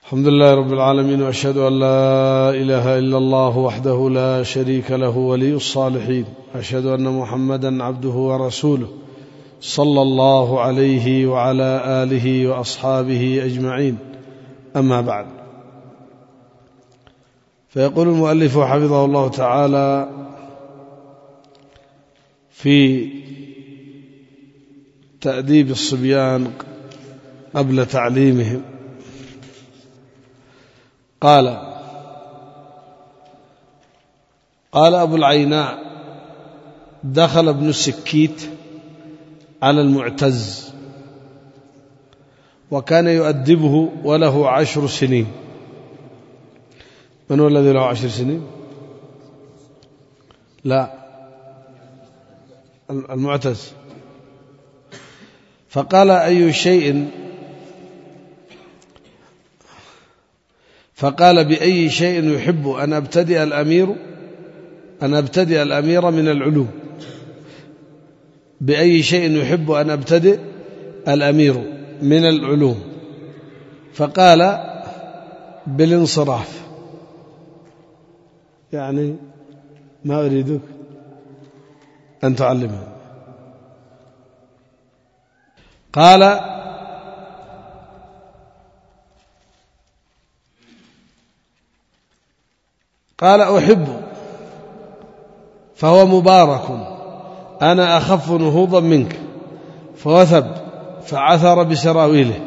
الحمد لله رب العالمين، وأشهد أن لا إله إلا الله وحده لا شريك له ولي الصالحين، أشهد أن محمدا عبده ورسوله صلى الله عليه وعلى آله وأصحابه أجمعين. أما بعد، فيقول المؤلف حفظه الله تعالى في تأديب الصبيان قبل تعليمهم، قال أبو العيناء: دخل ابن السكيت على المعتز وكان يؤدبه وله 10 سنين. من هو الذي له 10 سنين؟ لا، المعتز. فقال بأي شيء يحب أن أبتدئ الأمير من العلوم. بأي شيء يحب أن أبتدئ الأمير من العلوم؟ فقال: بالانصراف، يعني ما أريدك أن تعلمها. قال: أحب، فهو مبارك، أنا أخف نهوضا منك. فوثب فعثر بسراويله،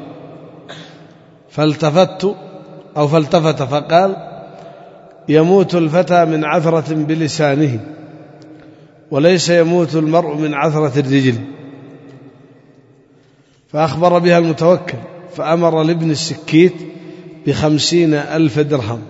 فالتفت فقال: يموت الفتى من عثرة بلسانه، وليس يموت المرء من عثرة الرجل. فأخبر بها المتوكل، فأمر لابن السكيت ب50,000 درهم.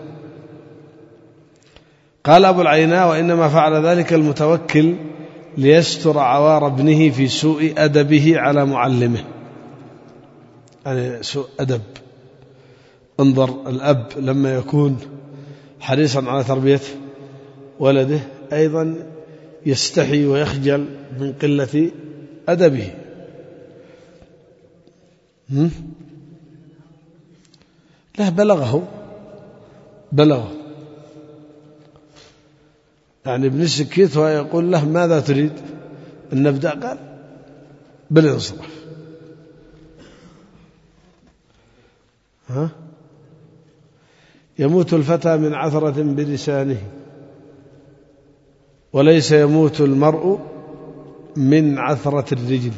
قال أبو العيناء: وإنما فعل ذلك المتوكل ليستر عوار ابنه في سوء أدبه على معلمه، يعني سوء أدب. انظر الأب لما يكون حريصا على تربية ولده أيضا يستحي ويخجل من قلة أدبه. لا، بلغه يعني ابن السكيت ويقول له: ماذا تريد أن نبدأ؟ قال: بالانصراف. يموت الفتى من عثرة بلسانه، وليس يموت المرء من عثرة الرجل.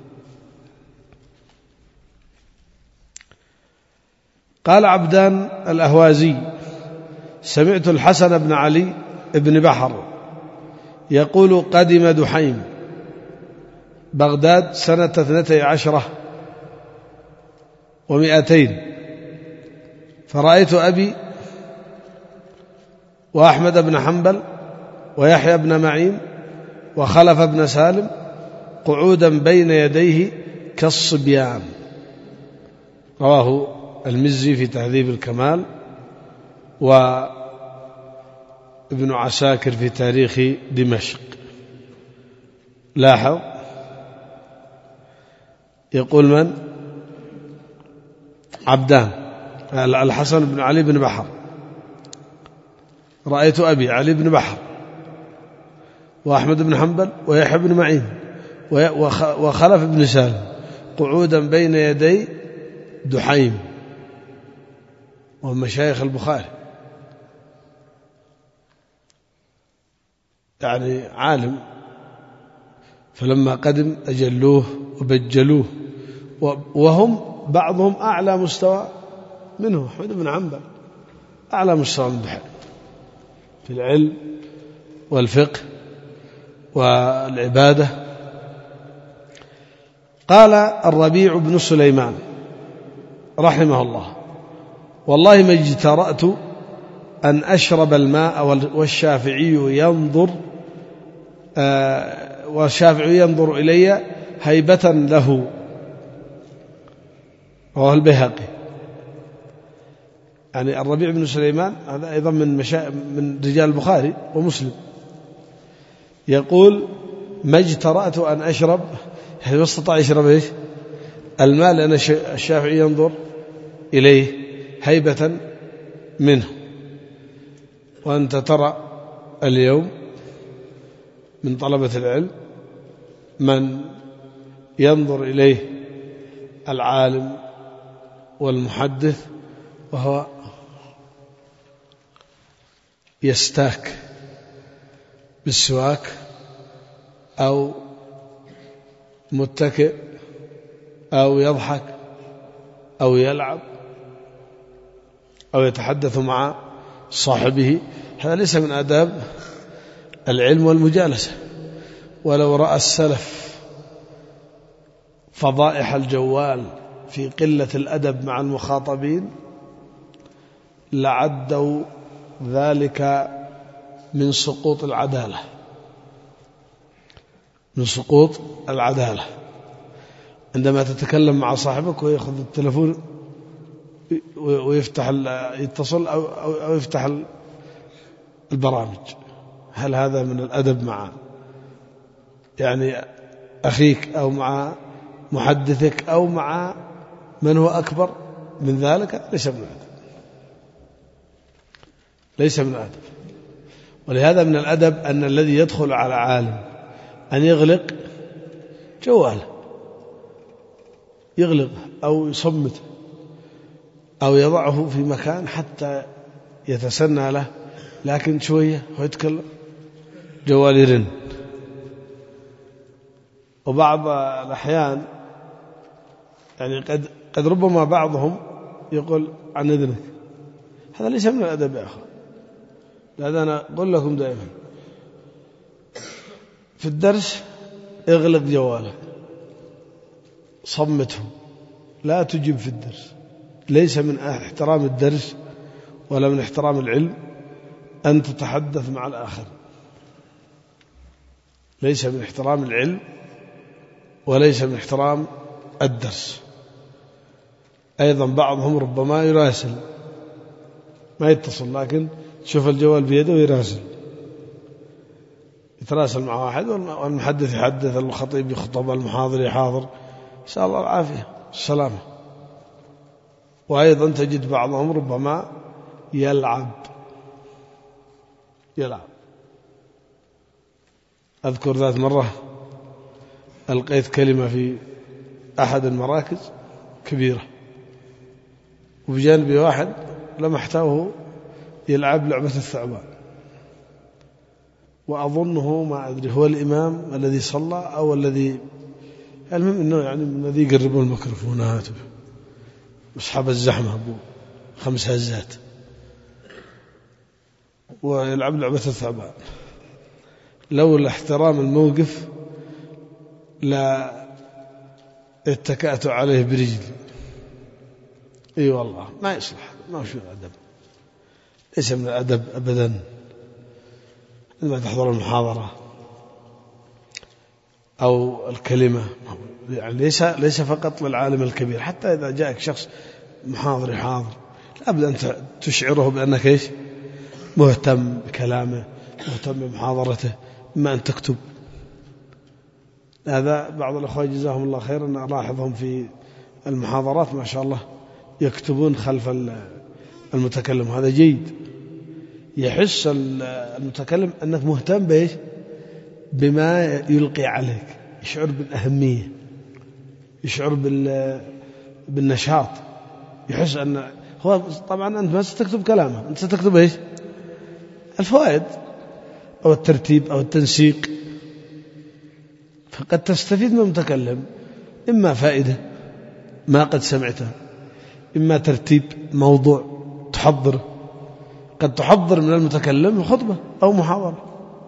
قال عبدان الأهوازي: سمعت الحسن بن علي بن بحر يقول: قدم دحيم بغداد سنة 12 و200، فرأيت أبي وأحمد بن حنبل ويحيى بن معين وخلف بن سالم قعودا بين يديه كالصبيان. رواه المزي في تهذيب الكمال، وابن عساكر في تاريخ دمشق. لاحظ، يقول من؟ عبدان الحسن بن علي بن بحر: رأيت أبي علي بن بحر وأحمد بن حنبل ويحيى بن معين وخلف بن سالم قعودا بين يدي دحيم، وهم مشايخ البخاري، يعني عالم. فلما قدم أجلوه وبجلوه، وهم بعضهم أعلى مستوى منه. أحمد بن حنبل أعلى مستوى من دحيم في العلم والفقه والعبادة. قال الربيع بن سليمان رحمه الله: والله ما اجترأت أن أشرب الماء والشافعي ينظر إلي هيبة له. رواه البيهقي. يعني الربيع بن سليمان هذا أيضا من رجال البخاري ومسلم، يقول: ما اجترأت أن أشرب، يعني ما استطاع يشرب الماء، لأن الشافعي ينظر إليه هيبة منه. وأنت ترى اليوم من طلبة العلم من ينظر إليه العالم والمحدث وهو يستاك بالسواك أو متكئ أو يضحك أو يلعب أو يتحدث مع صاحبه. هذا ليس من آداب العلم والمجالسة. ولو رأى السلف فضائح الجوال في قلة الأدب مع المخاطبين لعدوا ذلك من سقوط العدالة، من سقوط العدالة. عندما تتكلم مع صاحبك ويأخذ التلفون ويفتح يتصل أو يفتح البرامج، هل هذا من الأدب مع يعني أخيك أو مع محدثك أو مع من هو أكبر من ذلك؟ ليس من الأدب، ليس من الأدب. ولهذا من الأدب أن الذي يدخل على عالم أن يغلق جواله، يغلقه أو يصمته أو يضعه في مكان حتى يتسنى له، لكن شوية هو يتكلم جوال يرن. وبعض الأحيان يعني قد ربما بعضهم يقول عن إذنك، هذا ليس من الأدب يا أخوان. لهذا أنا أقول لكم دائما في الدرس اغلق جوالك، صمته، لا تجب في الدرس. ليس من احترام الدرس ولا من احترام العلم أن تتحدث مع الآخر، ليس من احترام العلم وليس من احترام الدرس. أيضا بعضهم ربما يراسل، ما يتصل، لكن شوف الجوال بيده ويراسل، يتراسل مع واحد والمحدث يحدث، الخطيب يخطب، المحاضر يحاضر، نسأل الله العافية السلامة. وأيضا تجد بعضهم ربما يلعب. أذكر ذات مرة ألقيت كلمة في أحد المراكز كبيرة، وبجانبي واحد لمحته يلعب لعبة الثعبان، وأظنه ما أدري هو الإمام الذي صلى أو الذي، المهم أنه يعني الذي يقربون الميكروفونات وأصحاب الزحمة أبو 5 هزات، ويلعب لعبة الثعبان. لولا احترام الموقف لا اتكأت عليه برجلي. اي والله ما يصلح، ما هو شو الأدب، ليس من الأدب أبدا. عندما تحضر المحاضرة أو الكلمة، يعني ليس فقط للعالم الكبير، حتى إذا جاءك شخص محاضر يحاضر لابد أن تشعره بأنك إيش مهتم بكلامه، مهتم بمحاضرته، إما أن تكتب. هذا بعض الأخوة جزاهم الله خيرا أن ألاحظهم في المحاضرات ما شاء الله يكتبون خلف المتكلم، هذا جيد. يحس المتكلم أنك مهتم بإيش بما يلقي عليك، يشعر بالأهمية، يشعر بالنشاط، يحس أن هو طبعا أنت ما ستكتب كلامه، أنت ستكتب إيش الفوائد أو الترتيب أو التنسيق. فقد تستفيد من المتكلم إما فائدة ما قد سمعته، إما ترتيب موضوع تحضره. قد تحضر من المتكلم خطبة أو محاضرة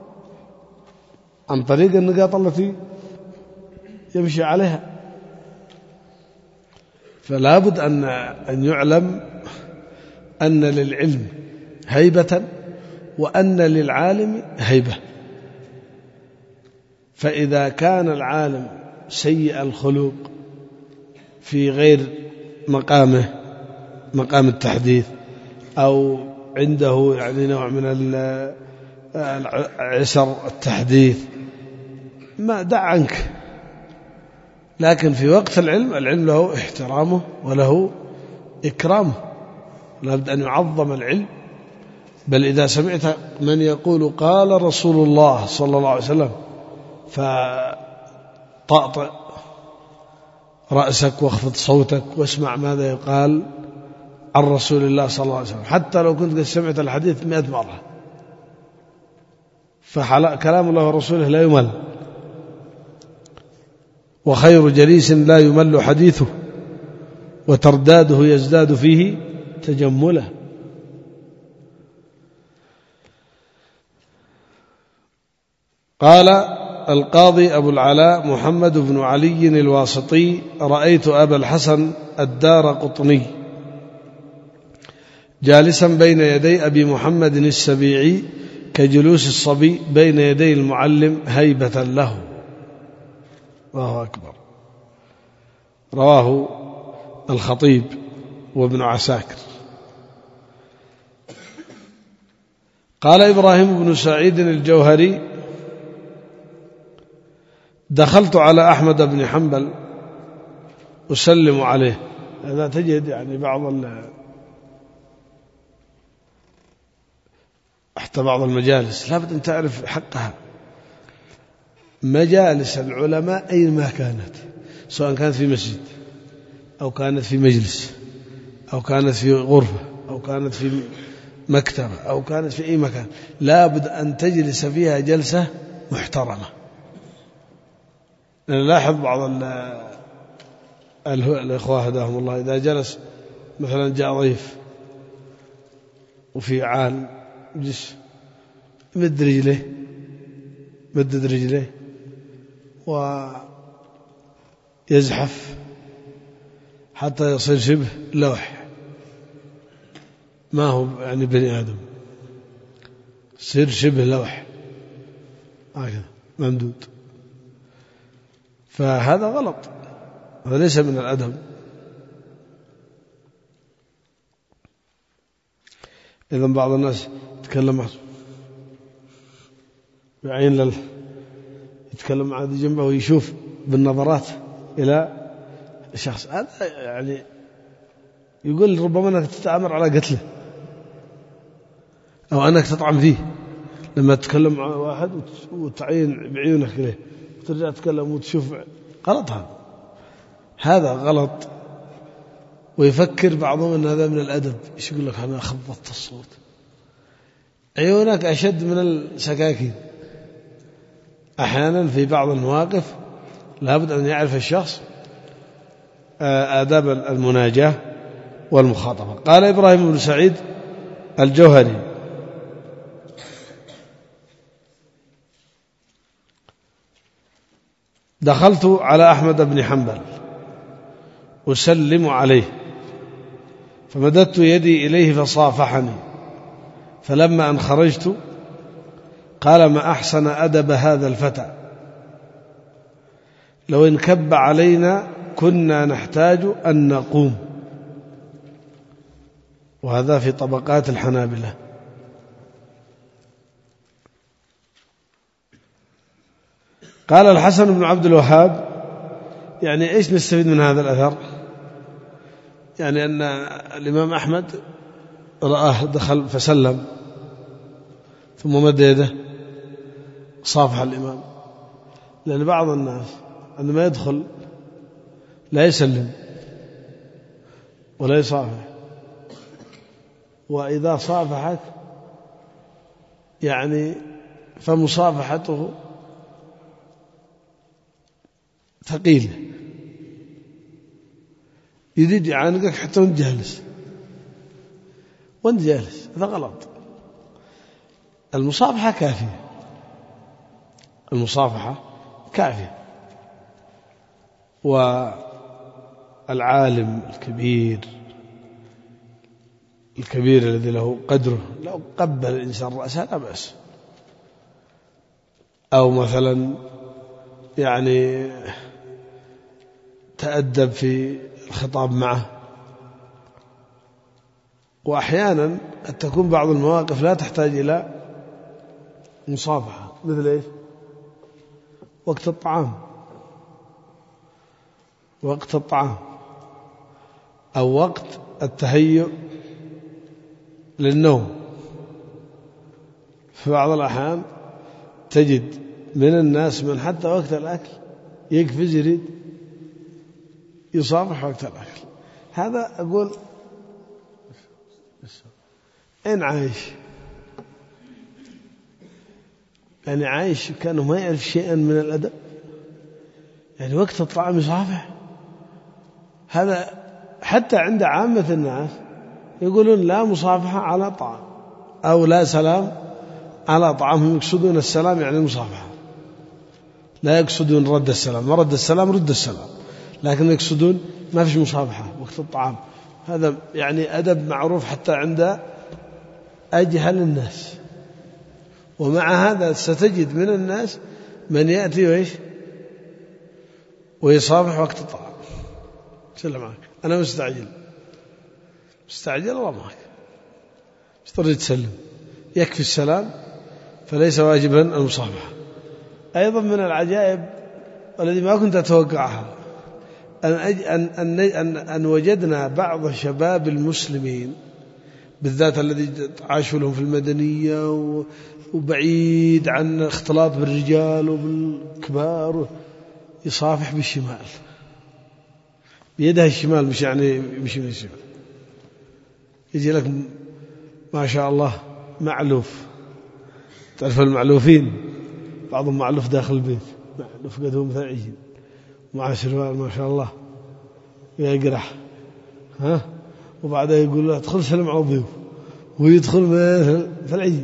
عن طريق النقاط التي يمشي عليها. فلا بد أن يعلم أن للعلم هيبة وأن للعالم هيبة. فإذا كان العالم سيء الخلق في غير مقام التحديث، أو عنده يعني نوع من عسر التحديث، ما دع عنك. لكن في وقت العلم له احترامه وله إكرامه، لابد أن يعظم العلم. بل إذا سمعت من يقول قال رسول الله صلى الله عليه وسلم فطأطئ رأسك واخفض صوتك واسمع ماذا يقال عن رسول الله صلى الله عليه وسلم، حتى لو كنت قد سمعت الحديث 100 مرة، فكلام الله ورسوله لا يمل، وخير جليس لا يمل حديثه وترداده يزداد فيه تجمله. قال القاضي أبو العلاء محمد بن علي الواسطي: رأيت أبا الحسن الدارقطني جالسا بين يدي أبي محمد السبيعي كجلوس الصبي بين يدي المعلم هيبة له. الله أكبر. رواه الخطيب وابن عساكر. قال إبراهيم بن سعيد الجوهري: دخلت على أحمد بن حنبل أسلم عليه. هذا تجد يعني حتى بعض المجالس لابد أن تعرف حقها. مجالس العلماء أينما كانت، سواء كانت في مسجد أو كانت في مجلس أو كانت في غرفة أو كانت في مكتبة أو كانت في أي مكان، لابد أن تجلس فيها جلسة محترمة. نلاحظ بعض الإخوة هداهم الله إذا جلس مثلا جاء ضيف وفي عال جلس مد رجله ويزحف حتى يصير شبه لوح، ما هو يعني بني آدم، يصير شبه لوح هكذا ممدود. فهذا غلط، هذا ليس من الأدب. إذن بعض الناس يتكلم بعين يتكلم مع ذي جنبه ويشوف بالنظرات إلى الشخص هذا، يعني يقول ربما أنك تتآمر على قتله أو أنك تطعم فيه لما تتكلم مع واحد وتعين بعيونك إليه وترجع تتكلم وتشوف. غلط، هذا غلط. ويفكر بعضهم أن هذا من الأدب، إيش يقول لك أنا خبطت الصوت. عيونك أشد من السكاكين. أحيانا في بعض المواقف لابد أن يعرف الشخص آداب المناجاة والمخاطبة. قال إبراهيم بن سعيد الجوهري: دخلت على أحمد بن حنبل أسلم عليه فمددت يدي إليه فصافحني، فلما أن خرجت قال: ما أحسن أدب هذا الفتى، لو انكب علينا كنا نحتاج أن نقوم. وهذا في طبقات الحنابلة. قال الحسن بن عبد الوهاب: يعني إيش نستفيد من هذا الأثر؟ يعني أن الإمام أحمد رآه دخل فسلم ثم مد يده صافح الإمام، لأن بعض الناس عندما يدخل لا يسلم ولا يصافح، وإذا صافحك يعني فمصافحته ثقيلة، يريد يعانقك حتى وانت جالس، هذا غلط. المصافحة كافية. والعالم الكبير الذي له قدره لو قبل الإنسان رأسه لا بأس، أو مثلا يعني تأدب في الخطاب معه. وأحيانا قد تكون بعض المواقف لا تحتاج إلى مصافحة، مثل إيش؟ وقت الطعام أو وقت التهيؤ للنوم. في بعض الأحيان تجد من الناس من حتى وقت الأكل يقفز يريد يصافح وقت الأكل. هذا أقول أين عايش؟ يعني عايش كأنه ما يعرف شيئا من الأدب، يعني وقت الطعام يصافح. هذا حتى عند عامة الناس يقولون لا مصافحة على طعام أو لا سلام على طعام. هم يقصدون السلام يعني المصافحة، لا يقصدون رد السلام. ورد السلام رد السلام، لكن يقصدون ما فيش مصافحة وقت الطعام. هذا يعني أدب معروف حتى عند أجهل الناس. ومع هذا ستجد من الناس من يأتي وإيش ويصافح وقت الطعام. سلم معك، أنا مستعجل الله معك، مش تريد تسلم، يكفي السلام فليس واجبا المصافحة. أيضا من العجائب والذي ما كنت أتوقعها أن وجدنا بعض شباب المسلمين بالذات الذي عاشوا لهم في المدنية وبعيد عن اختلاط بالرجال وبالكبار يصافح بالشمال بيدها الشمال، مش يعني مش من الشمال. يجي لك ما شاء الله معلوف، تعرف المعلوفين بعضهم معلوف داخل البيت، معلوف قد هو مثل عجين مع سروال ما شاء الله يقرح وبعدها يقول له ادخل سلم على الضيوف، ويدخل في العجين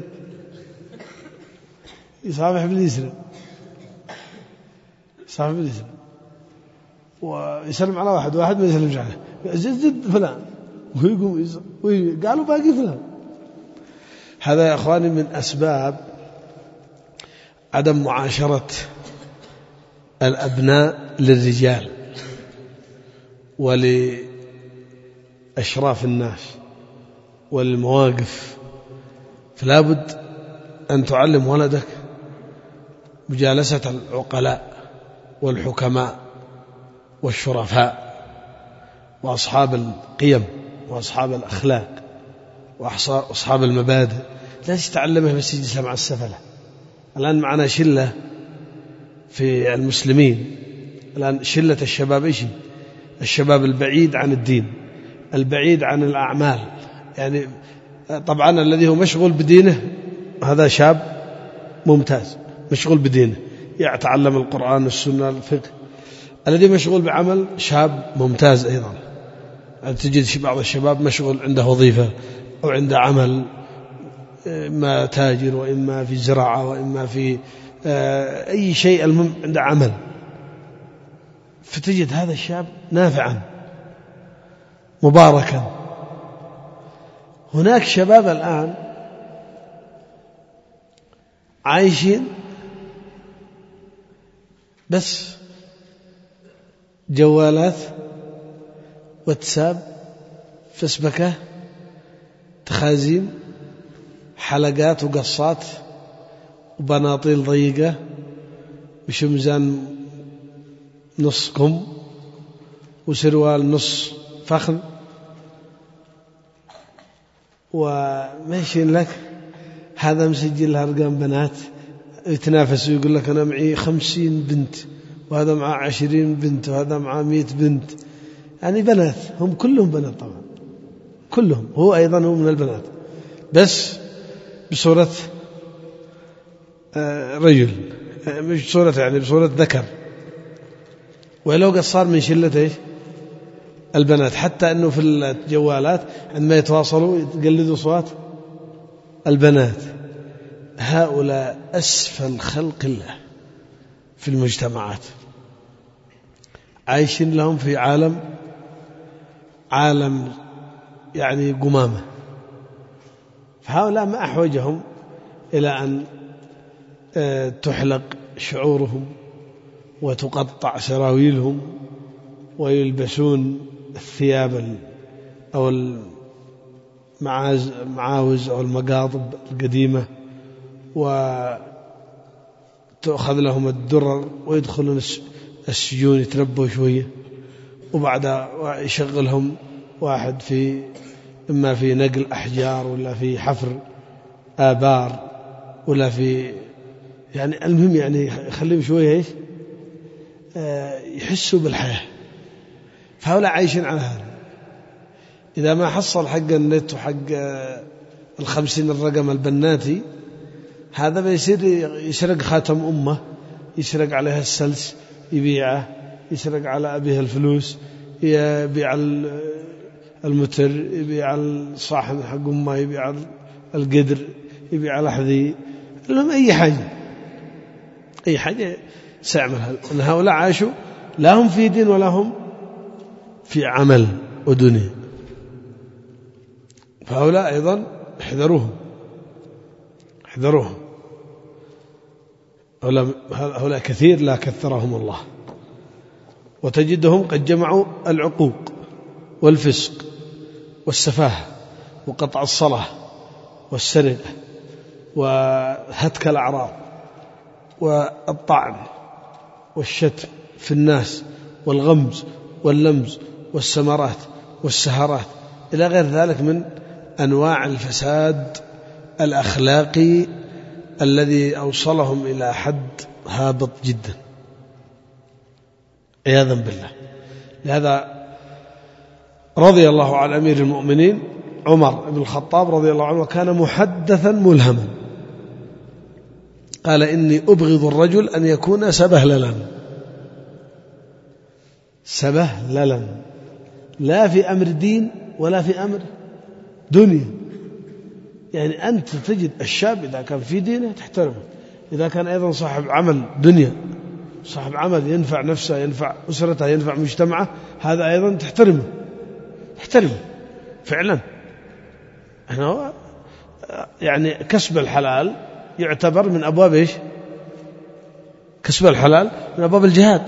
يصافح باليسرى، يصافح باليسرى ويسلم على واحد ما يسلمش عليه، زد فلان ويقوم قالوا باقي فلان. هذا يا أخواني من أسباب عدم معاشرة الأبناء للرجال ولأشراف الناس والمواقف. فلا بد أن تعلم ولدك مجالسة العقلاء والحكماء والشرفاء وأصحاب القيم وأصحاب الأخلاق وأصحاب المبادئ. لا تتعلمه بس يجلس مع السفلة. الآن معنا شلة في المسلمين الآن، شلة الشباب إيش؟ الشباب البعيد عن الدين، البعيد عن الأعمال. يعني طبعا الذي هو مشغول بدينه هذا شاب ممتاز مشغول بدينه يتعلم القرآن والسنة الفقه. الذي مشغول بعمل شاب ممتاز أيضا. تجد بعض الشباب مشغول عنده وظيفة أو عنده عمل، إما تاجر وإما في زراعة وإما في أي شيء، المهم عنده عمل، فتجد هذا الشاب نافعا مباركا. هناك شباب الآن عايشين بس جوالات، واتساب، فسبكة، تخازين، حلقات وقصات وبناطيل ضيقة بشمزان نص كم وسروال نص فخذ، وماشي لك هذا مسجل لها أرقام بنات يتنافسوا، يقول لك أنا معي 50 بنت وهذا معه 20 بنت وهذا معه 100 بنت، يعني بنات، هم كلهم بنات طبعا، كلهم، هو أيضا هو من البنات بس بصورة رجل، مش صورة يعني بصورة ذكر. ولو قد صار من شلة إيش البنات، حتى أنه في الجوالات عندما يتواصلوا يقلدوا صوت البنات. هؤلاء أسفل خلق الله في المجتمعات، عايشين لهم في عالم يعني قمامة. فهؤلاء ما أحوجهم إلى أن تحلق شعورهم وتقطع سراويلهم ويلبسون الثياب أو المعاوز أو المقاضب القديمة وتأخذ لهم الدرر ويدخلون السجون يتربوا شوية، وبعدها يشغلهم واحد في إما في نقل أحجار ولا في حفر آبار ولا في يعني المهم يعني يخليهم شوية يحسوا بالحياة. فهؤلاء عايشين على هذا. إذا ما حصل حق النت وحق 50 الرقم البناتي هذا بيصير يسرق خاتم أمه، يسرق عليها السلس يبيعه، يسرق على أبيها الفلوس، يبيع المتر، يبيع الصاحن حق أمه، يبيع القدر، يبيع الأحذية، لهم أي حاجة سيعملها. أن هؤلاء عاشوا لا هم في دين ولا هم في عمل ودنيا. فهؤلاء أيضا احذروهم. هؤلاء كثير لا كثرهم الله. وتجدهم قد جمعوا العقوق والفسق والسفاهة وقطع الصلاة والسرقة وهتك الأعراض والطعن والشتم في الناس والغمز واللمز والسمرات والسهرات إلى غير ذلك من أنواع الفساد الأخلاقي الذي أوصلهم إلى حد هابط جدا عياذا بالله. لهذا رضي الله عن أمير المؤمنين عمر بن الخطاب رضي الله عنه، وكان محدثا ملهما، قال إني أبغض الرجل أن يكون سبهللا، لا في أمر دين ولا في أمر دنيا. يعني أنت تجد الشاب إذا كان في دينه تحترمه، إذا كان أيضا صاحب عمل دنيا، صاحب عمل ينفع نفسه ينفع أسرته ينفع مجتمعه، هذا أيضا تحترمه فعلا. يعني كسب الحلال يعتبر من أبواب كسب الحلال من أبواب الجهاد.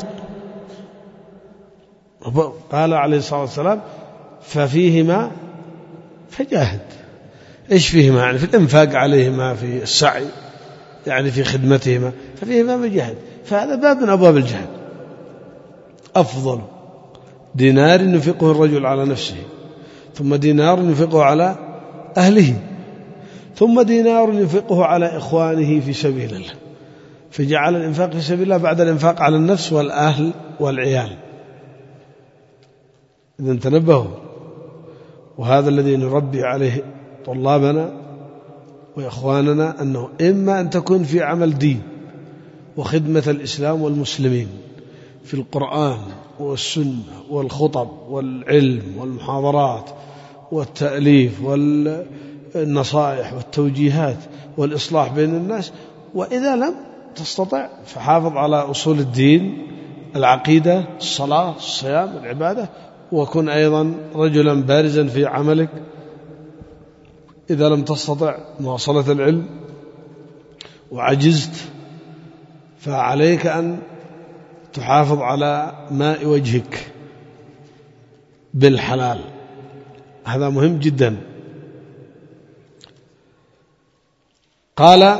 قال عليه الصلاة والسلام ففيهما فجاهد. إيش فيهما؟ يعني في الإنفاق عليهما، في السعي، يعني في خدمتهما، ففيهما فجاهد. فهذا باب من أبواب الجهاد. أفضل دينار ينفقه الرجل على نفسه، ثم دينار ينفقه على أهله، ثم دينار ينفقه على إخوانه في سبيل الله. فجعل الإنفاق في سبيل الله بعد الإنفاق على النفس والأهل والعيال. إذن تنبهوا. وهذا الذي نربي عليه طلابنا وإخواننا، أنه إما أن تكون في عمل دين وخدمة الإسلام والمسلمين في القرآن والسنة والخطب والعلم والمحاضرات والتأليف والنصائح والتوجيهات والإصلاح بين الناس. وإذا لم تستطع فحافظ على أصول الدين، العقيدة، الصلاة، الصيام، العبادة، وكن أيضا رجلا بارزا في عملك. إذا لم تستطع مواصلة العلم وعجزت فعليك أن تحافظ على ماء وجهك بالحلال، هذا مهم جدا. قال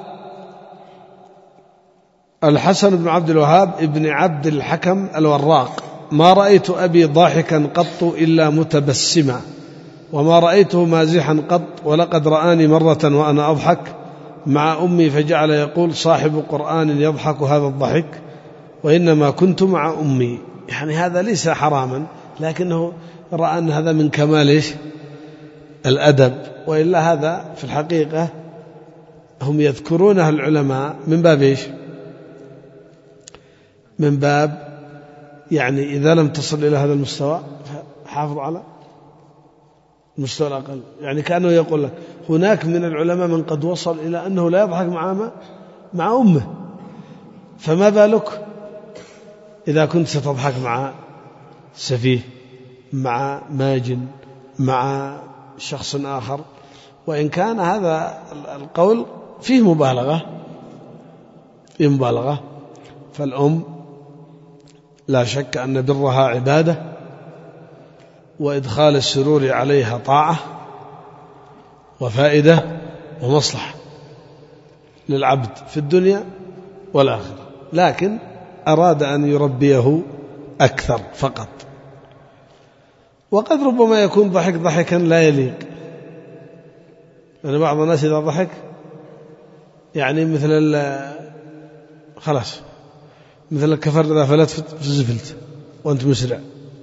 الحسن بن عبد الوهاب ابن عبد الحكم الوراق: ما رأيت أبي ضاحكا قط إلا متبسما، وما رأيته مازحا قط، ولقد رآني مرة وأنا أضحك مع أمي فجعل يقول صاحب قرآن يضحك هذا الضحك، وإنما كنت مع أمي. يعني هذا ليس حراما، لكنه رأى أن هذا من كمال الأدب، وإلا هذا في الحقيقة هم يذكرونه العلماء من باب من باب يعني إذا لم تصل إلى هذا المستوى حافظ على المستوى الأقل. يعني كأنه يقول لك هناك من العلماء من قد وصل إلى أنه لا يضحك مع أمه، فما بالك إذا كنت ستضحك مع سفيه، مع ماجن، مع شخص آخر. وإن كان هذا القول فيه مبالغة، فالأم لا شك أن برها عبادة، وإدخال السرور عليها طاعة وفائدة ومصلحة للعبد في الدنيا والآخرة، لكن أراد أن يربيه أكثر فقط. وقد ربما يكون ضحك ضحكا لا يليق، يعني بعض الناس إذا ضحك يعني مثل خلاص مثل الكفر إذا فلت في الزفلت وأنت مسرع،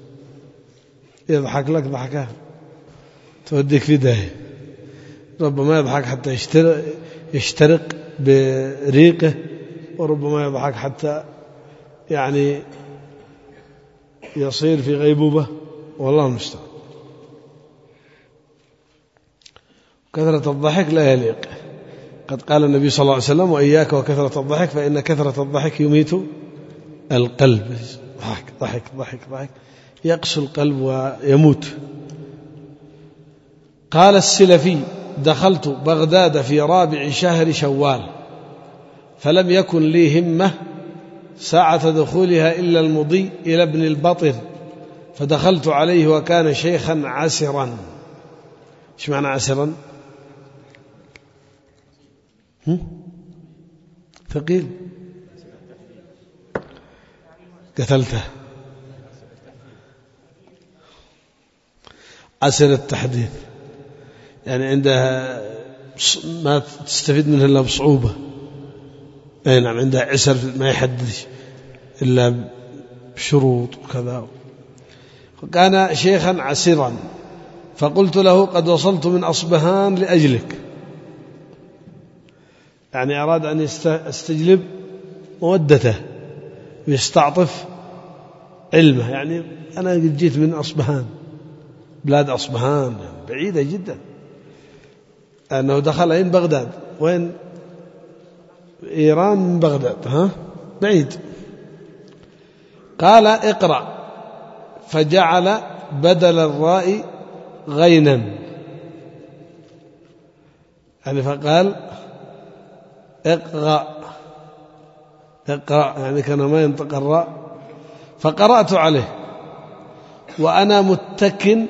يضحك لك ضحكة توديك في داهية. ربما يضحك حتى يشترق بريقه، وربما يضحك حتى يعني يصير في غيبوبة، والله المستعان. كثرة الضحك لا يليق. قد قال النبي صلى الله عليه وسلم: وإياك وكثرة الضحك فإن كثرة الضحك يميت القلب. ضحك ضحك ضحك ضحك يقسو القلب ويموت. قال السلفي: دخلت بغداد في رابع شهر شوال، فلم يكن لي همة ساعة دخولها إلا المضي إلى ابن البطر، فدخلت عليه وكان شيخا عسرا. ايش معنى عسرا؟ ثقيل. قتلته. عسر التحديث يعني عندها ما تستفيد منها إلا بصعوبة. أي نعم، عندها عسر ما يحدث إلا بشروط وكذا. كان شيخا عسرا، فقلت له: قد وصلت من أصبهان لأجلك. يعني أراد أن يستجلب مودته ويستعطف علمه. يعني أنا جيت من أصبهان، بلاد أصبهان بعيدة جدا. أنه دخل أين؟ بغداد. وين؟ إيران من بغداد، بعيد. قال: اقرأ. فجعل بدل الراء غينا، يعني فقال: اقرأ اقرأ، يعني كان ما ينطق الراء. فقرأت عليه وأنا متكن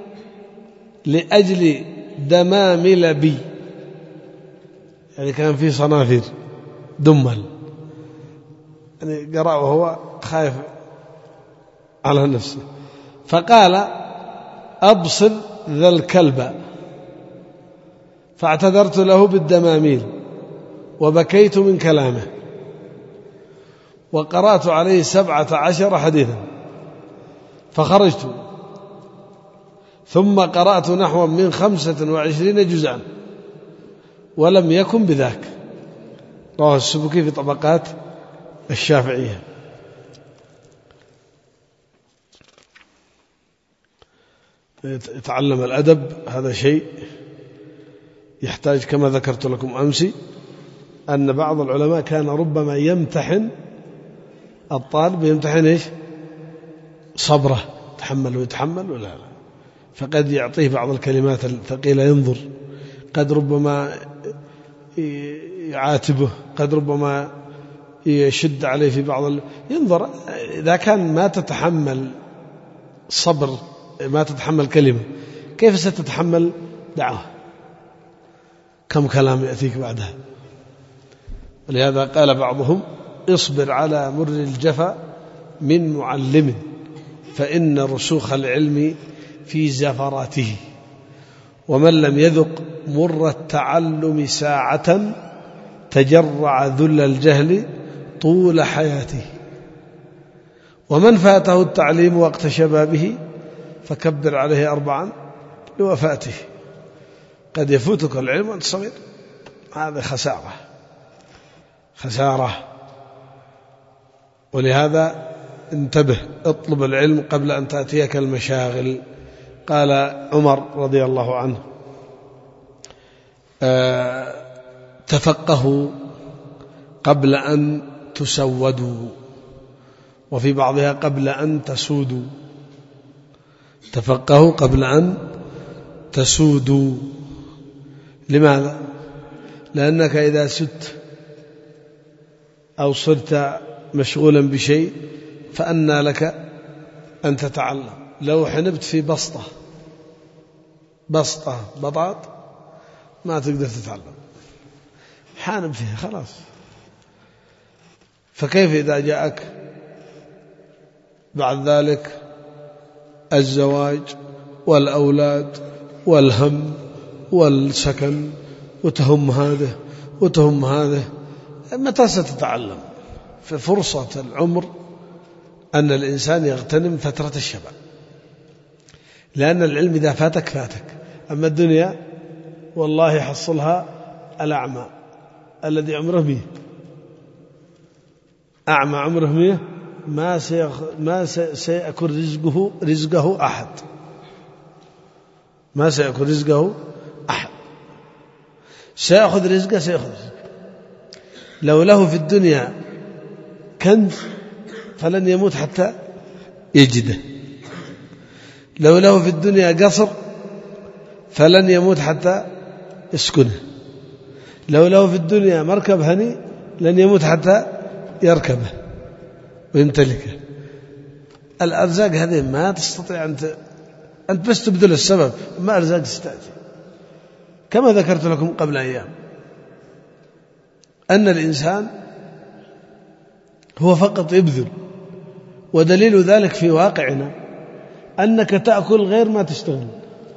لأجل دمامل بي، يعني كان في صنافير دمل، يعني قرأ وهو خايف على نفسه. فقال: أبصر ذا الكلب. فاعتذرت له بالدماميل وبكيت من كلامه، وقرأت عليه 17 حديثا. فخرجت ثم قرأت نحو من 25 جزءا ولم يكن بذاك. رواه السبكي في طبقات الشافعية. يتعلم الأدب، هذا شيء يحتاج، كما ذكرت لكم أمس أن بعض العلماء كان ربما يمتحن الطالب، يمتحن إيش؟ صبره، تحمل ويتحمل ولا لا. فقد يعطيه بعض الكلمات الثقيلة ينظر، قد ربما يعاتبه، قد ربما يشد عليه في بعض ينظر. إذا كان ما تتحمل صبر، ما تتحمل كلمة، كيف ستتحمل دعوة؟ كم كلام يأتيك بعدها. ولهذا قال بعضهم: اصبر على مر الجفا من معلم، فإن رسوخ العلم في زفراته، ومن لم يذق مر التعلم ساعة تجرع ذل الجهل طول حياته، ومن فاته التعليم وقت شبابه فكبر عليه 4 لوفاته. قد يفوتك العلم وأنت صغير، هذا خسارة. ولهذا انتبه، اطلب العلم قبل أن تأتيك المشاغل. قال عمر رضي الله عنه: تفقهوا قبل أن تسودوا، وفي بعضها قبل أن تسودوا. تفقهوا قبل أن تسودوا. لماذا؟ لأنك إذا سدت أو صرت مشغولا بشيء فأنى لك أن تتعلم. لو حنبت في بطاط ما تقدر تتعلم، حانب فيها خلاص. فكيف إذا جاءك بعد ذلك الزواج والأولاد والهم والسكن، وتهم هذا وتهم هذا. متى ستتعلم؟ في فرصة العمر أن الإنسان يغتنم فترة الشباب، لأن العلم إذا فاتك فاتك. أما الدنيا والله يحصلها الأعمى الذي عمره 100، أعمى عمره 100 ما سيأكل رزقه أحد، ما سيأكل رزقه أحد، سيأخذ رزقه. لو له في الدنيا كنز فلن يموت حتى يجده، لو له في الدنيا قصر فلن يموت حتى يسكنه، لو له في الدنيا مركب هني لن يموت حتى يركبه ويمتلكه. الأرزاق هذه ما تستطيع أنت بس تبذل السبب، ما أرزاق تستأتي. كما ذكرت لكم قبل أيام أن الإنسان هو فقط يبذل، ودليل ذلك في واقعنا أنك تأكل غير ما تشتغل،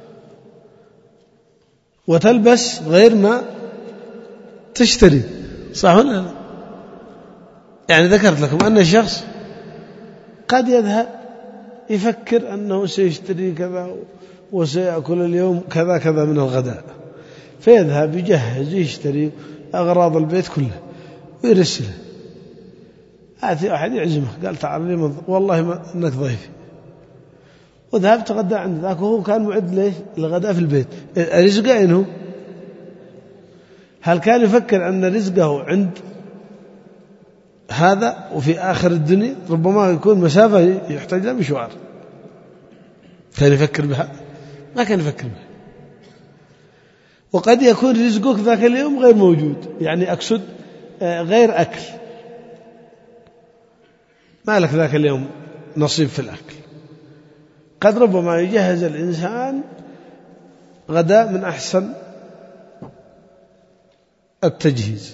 وتلبس غير ما تشتري، صح ولا لا؟ يعني ذكرت لكم أن الشخص قد يذهب يفكر أنه سيشتري كذا وسيأكل اليوم كذا كذا من الغداء، فيذهب يجهز يشتري أغراض البيت كلها ويرسله. آتي أحد يعزمه قال تعال لي والله ما أنك ضيفي، وذهب تغدى عند ذاك وهو كان معد ليش الغداء في البيت. رزقه إنه هل كان يفكر أن رزقه عند هذا وفي آخر الدنيا؟ ربما يكون مسافة يحتاج لها مشوار. كان يفكر بها؟ ما كان يفكر بها. وقد يكون رزقك ذاك اليوم غير موجود، يعني أقصد غير أكل، ما لك ذاك اليوم نصيب في الأكل. قد ربما يجهز الإنسان غداء من أحسن التجهيز،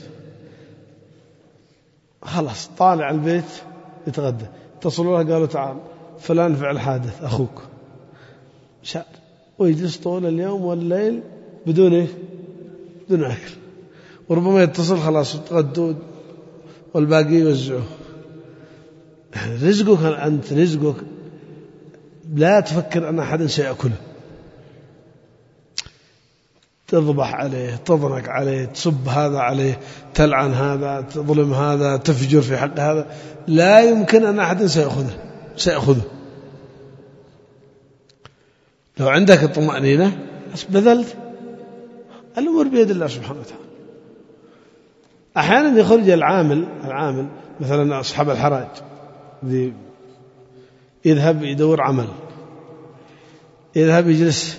خلاص طالع البيت يتغدى، اتصلوا له قالوا تعال فلان فعل حادث أخوك شعر، ويجلس طول اليوم والليل بدون إيه؟ بدون أكل. وربما يتصل خلاص يتغدوا والباقي يوزعوه. رزقك أنت، رزقك لا تفكر أن أحد سيأكله، تضبح عليه، تضنك عليه، تصب هذا عليه، تلعن هذا، تظلم هذا، تفجر في حق هذا، لا يمكن أن أحد سيأخذه. لو عندك الطمأنينة بس بذلت، الأمور بيد الله سبحانه وتعالى. أحيانا يخرج العامل مثلا أصحاب الحراج يذهب يدور عمل، يذهب يجلس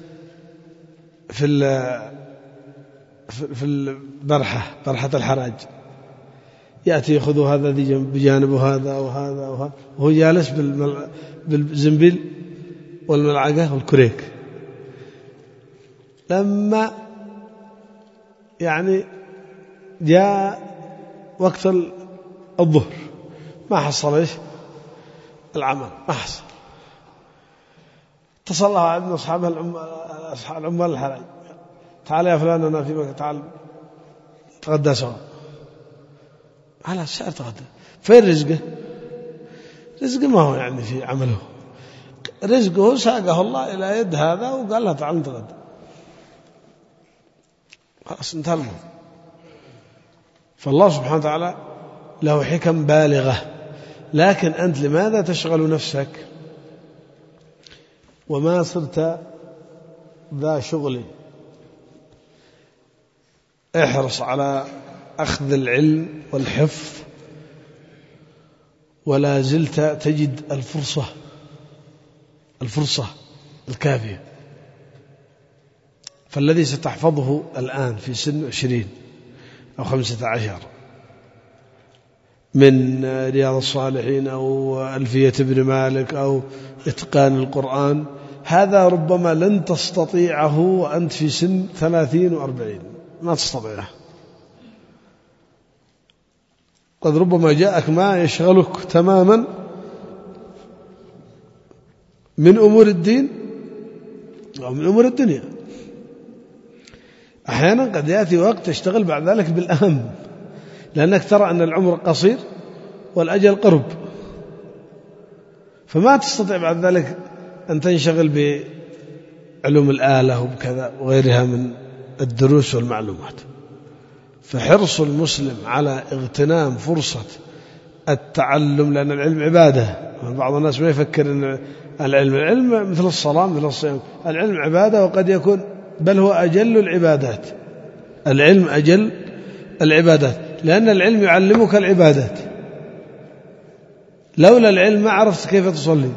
في برحة الحراج، يأتي يأخذ هذا بجانبه هذا وهذا وهذا، وهو جالس بالزنبيل والملعقة والكريك. لما يعني جاء وقت الظهر ما حصل إيش العمل، ما حصل. اتصل الله عندنا أصحاب العمال الحراج، تعال يا فلان أنا في مكة، تعال تغدى سوا. على السعر تغدى. فين رزقه؟ رزقه ما هو يعني في عمله، رزقه ساقه الله إلى يد هذا وقال له تعال نتغدى، خلاص انتهى الموضوع. فالله سبحانه وتعالى له حكم بالغة، لكن أنت لماذا تشغل نفسك وما صرت ذا شغل؟ احرص على أخذ العلم والحفظ، ولا زلت تجد الفرصة الكافية. فالذي ستحفظه الآن في سن 20 أو 15 من رياض الصالحين أو ألفية ابن مالك أو إتقان القرآن، هذا ربما لن تستطيعه وأنت في سن 30 و40، ما تستطيعه. قد ربما جاءك ما يشغلك تماما من أمور الدين أو من أمور الدنيا. أحيانا قد يأتي وقت تشتغل بعد ذلك بالأهم، لأنك ترى أن العمر قصير والأجل قرب، فما تستطيع بعد ذلك أن تنشغل بعلوم الآلة وبكذا وغيرها من الدروس والمعلومات. فحرص المسلم على اغتنام فرصة التعلم، لأن العلم عبادة. بعض الناس ما يفكر أن العلم مثل الصلاة مثل الصيام، العلم عبادة، وقد يكون بل هو أجل العبادات. العلم أجل العبادات، لأن العلم يعلمك العبادات. لولا العلم ما عرفت كيف تصلي،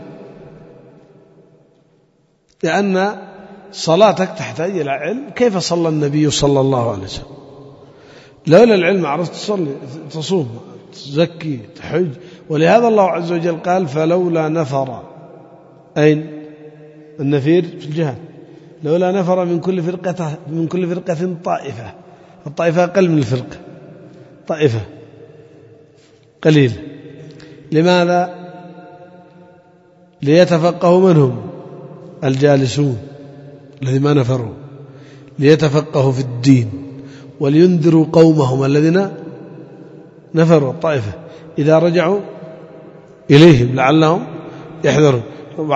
لأن صلاتك تحتاج إلى علم. كيف صلى النبي صلى الله عليه وسلم؟ لولا العلم عرفت تصلي، تصوم، تزكي، تحج. ولهذا الله عز وجل قال فلولا نفر، أين النفير في الجهاد، لولا نفر من كل فرقة طائفة. الطائفة أقل من الفرقة، طائفة قليل. لماذا؟ ليتفقهوا من هم الجالسون الذين ما نفروا، ليتفقهوا في الدين ولينذروا قومهم الذين نفروا. الطائفة إذا رجعوا إليهم لعلهم يحذرون.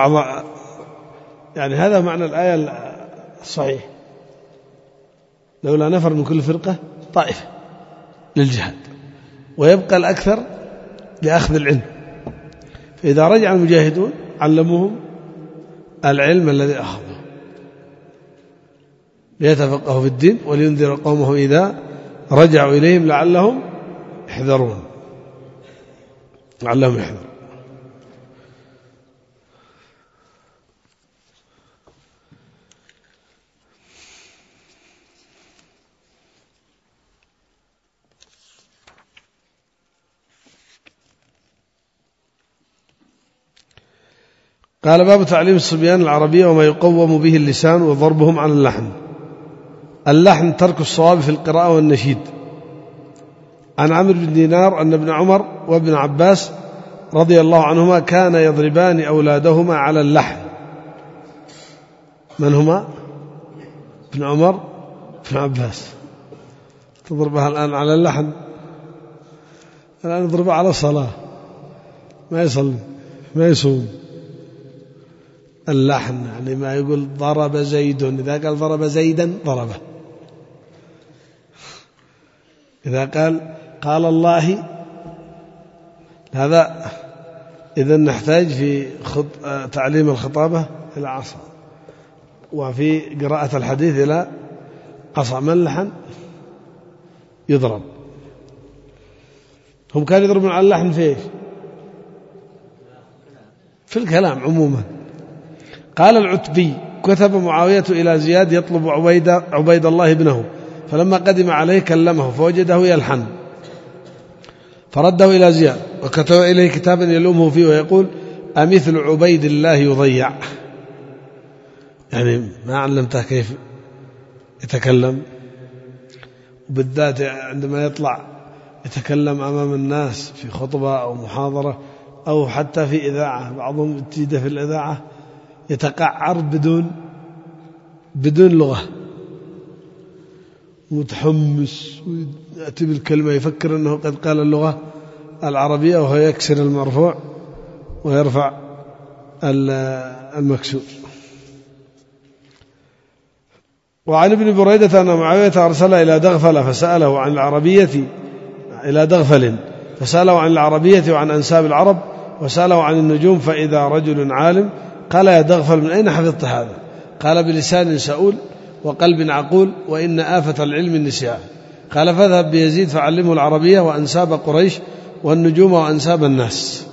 يعني هذا معنى الآية الصحيح، لولا نفر من كل فرقة طائفة للجهاد، ويبقى الأكثر لأخذ العلم. فإذا رجع المجاهدون علموهم العلم الذي أخذوه، ليتفقهوا في الدين ولينذر قومه إذا رجعوا إليهم لعلهم يحذرون. قال باب تعليم الصبيان العربية وما يقوم به اللسان وضربهم على اللحن. اللحن ترك الصواب في القراءة والنشيد. عن عمرو بن دينار أن ابن عمر وابن عباس رضي الله عنهما كان يضربان أولادهما على اللحن. من هما؟ ابن عمر ابن عباس. تضربها الآن على اللحن؟ الآن يضربها على الصلاة، ما يصلي ما يصوم. اللحن يعني ما يقول ضرب زيد، إذا قال ضرب زيدا ضربه، إذا قال الله. هذا إذن نحتاج في تعليم الخطابة إلى عصا، وفي قراءة الحديث إلى عصا. من اللحن يضرب. هم كانوا يضربون على اللحن في إيش؟ في الكلام عموما. قال العتبي كتب معاوية إلى زياد يطلب عبيد الله ابنه، فلما قدم عليه كلمه فوجده يلحن، فرده إلى زياد وكتب إليه كتابا يلومه فيه ويقول أمثل عبيد الله يضيع، يعني ما علمته كيف يتكلم. وبالذات عندما يطلع يتكلم أمام الناس في خطبة أو محاضرة أو حتى في إذاعة، بعضهم تجده في الإذاعة يتقعر بدون لغة، متحمس ويأتي بالكلمة يفكر أنه قد قال اللغة العربية، وهو يكسر المرفوع ويرفع المكسور. وعن ابن بريدة أن معاوية أرسل إلى دغفل فسأله عن العربية وعن أنساب العرب، وسأله عن النجوم، فإذا رجل عالم قال يا دغفل من أين حفظت هذا؟ قال بلسان سؤول وقلب عقول، وإن آفة العلم النسيان. قال فاذهب بيزيد فعلمه العربية وأنساب قريش والنجوم وأنساب الناس.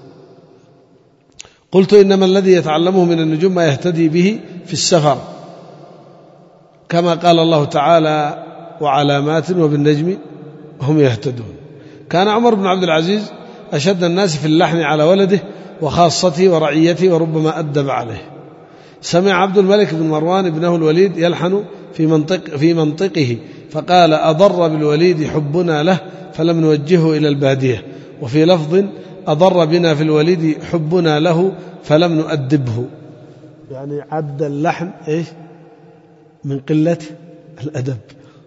قلت إنما الذي يتعلمه من النجوم ما يهتدي به في السفر، كما قال الله تعالى وعلامات وبالنجم هم يهتدون. كان عمر بن عبد العزيز أشد الناس في اللحن على ولده وخاصته ورعيته، وربما أدب عليه. سمع عبد الملك بن مروان ابنه الوليد يلحن في منطقه، فقال أضر بالوليد حبنا له فلم نوجهه إلى البادية. وفي لفظ أضر بنا في الوليد حبنا له فلم نؤدبه. يعني عد اللحن إيش من قلة الأدب،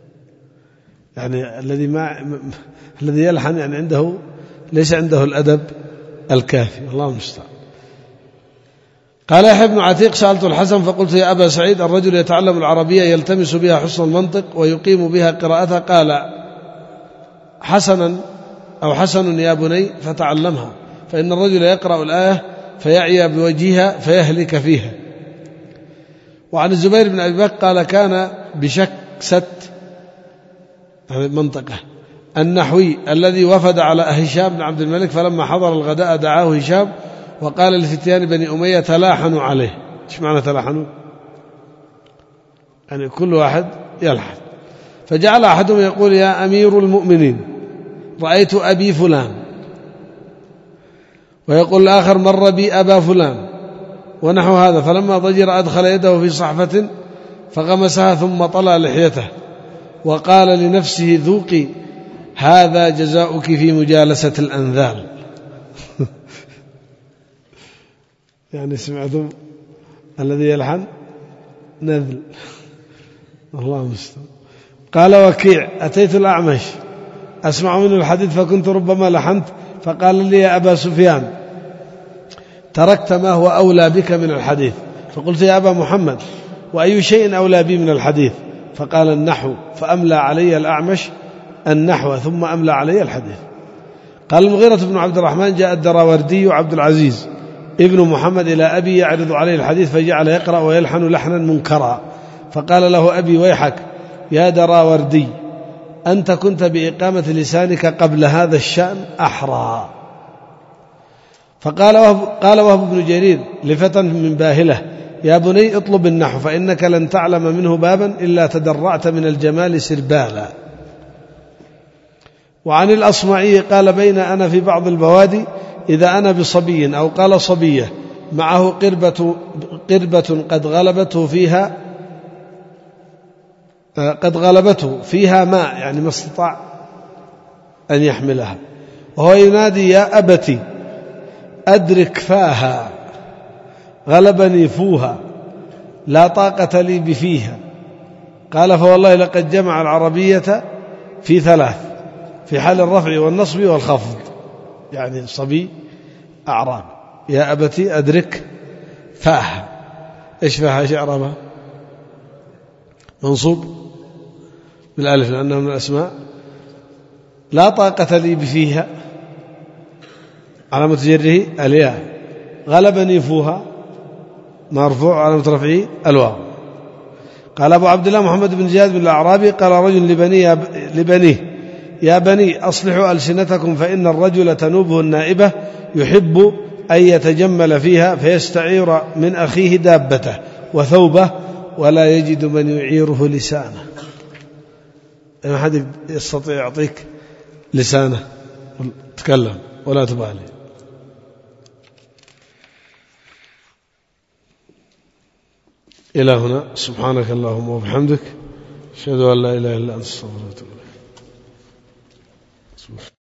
يعني الذي يلحن يعني عنده ليس عنده الأدب الكافي، الله المستعان. قال يحيى بن عتيق سألت الحسن فقلت يا أبا سعيد الرجل يتعلم العربية يلتمس بها حسن المنطق ويقيم بها قراءتها، قال حسن يا بني فتعلمها، فإن الرجل يقرأ الآية فيعيا بوجهها فيهلك فيها. وعن الزبير بن أبي بكر قال كان بشكست منطقة النحوي الذي وفد على هشام بن عبد الملك، فلما حضر الغداء دعاه هشام وقال لفتيان بني أمية تلاحنوا عليه. ايش معنى تلاحنوا؟ يعني كل واحد يلحن. فجعل أحدهم يقول يا أمير المؤمنين رأيت أبي فلان، ويقول الآخر مر بي أبا فلان، ونحو هذا. فلما ضجر أدخل يده في صحفة فغمسها ثم طلع لحيته وقال لنفسه ذوقي هذا جزاؤك في مجالسة الأنذال. يعني سمعتم الذي يلحن نذل، الله المستعان. قال وكيع أتيت الأعمش أسمع منه الحديث فكنت ربما لحنت، فقال لي يا أبا سفيان تركت ما هو أولى بك من الحديث. فقلت يا أبا محمد وأي شيء أولى بي من الحديث؟ فقال النحو، فأملى علي الأعمش النحو ثم أملى علي الحديث. قال المغيرة بن عبد الرحمن جاء الدراوردي عبد العزيز ابن محمد إلى أبي يعرض عليه الحديث فجعل يقرأ ويلحن لحنا منكرا، فقال له أبي ويحك يا دراوردي أنت كنت بإقامة لسانك قبل هذا الشأن أحرى. قال وهب بن جرير لفتى من باهلة يا بني اطلب النحو فإنك لن تعلم منه بابا إلا تدرعت من الجمال سربالا. وعن الأصمعي قال بين أنا في بعض البوادي إذا أنا بصبي أو قال صبية معه قربة قد غلبته فيها ماء، يعني ما استطاع أن يحملها، وهو ينادي يا أبتي أدرك فاها غلبني فوها لا طاقة لي بفيها. قال فوالله لقد جمع العربية في ثلاث في حال الرفع والنصب والخفض، يعني صبي أعراب يا أبتي أدرك فاها. إيش فاها؟ إيش إعرابها؟ منصوب بالألف لأنه من الأسماء. لا طاقة لي بفيها علامة جره الياء، غلبني فوها مرفوع علامة رفعه الواو. قال أبو عبد الله محمد بن زياد بن الأعرابي قال رجل لبنيه يا بني أصلحوا ألسنتكم فإن الرجل تنوبه النائبة يحب أن يتجمل فيها فيستعير من أخيه دابته وثوبه ولا يجد من يعيره لسانه. ما حد يستطيع يعطيك لسانه تكلم ولا تبالي. إلى هنا سبحانك اللهم وبحمدك أشهد أن لا إله إلا أنت أستغفرك وأتوب إليك.